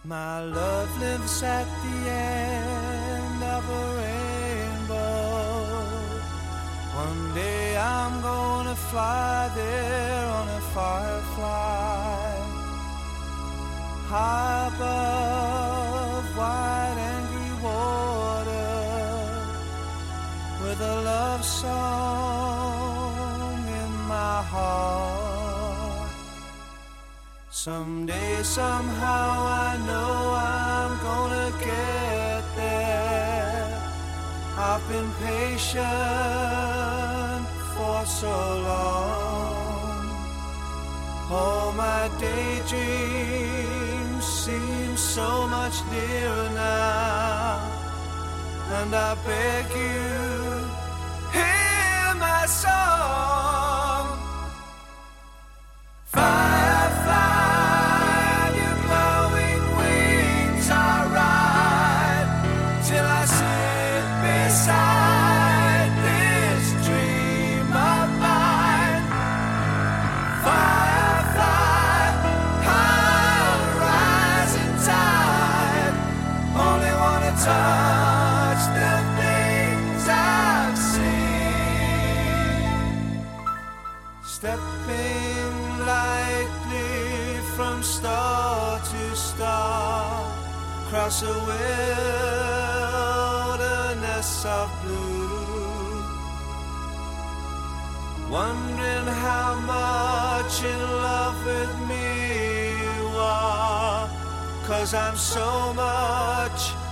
My love lives at the end of a rainbow. One day I'm gonna fly there on a firefly, high above wide angry water, with a love song in my heart. Someday, somehow, I know I'm gonna get there. I've been patient for so long. All my daydreams seem so much nearer now. And I beg you, hear my song. Firefly, your glowing wings are right till I sit beside this dream of mine. Firefly, high rising tide, only wanna touch the things I've seen. Stepping lightly from star to star, across a wilderness of blue, wondering how much in love with me you are, 'cause I'm so much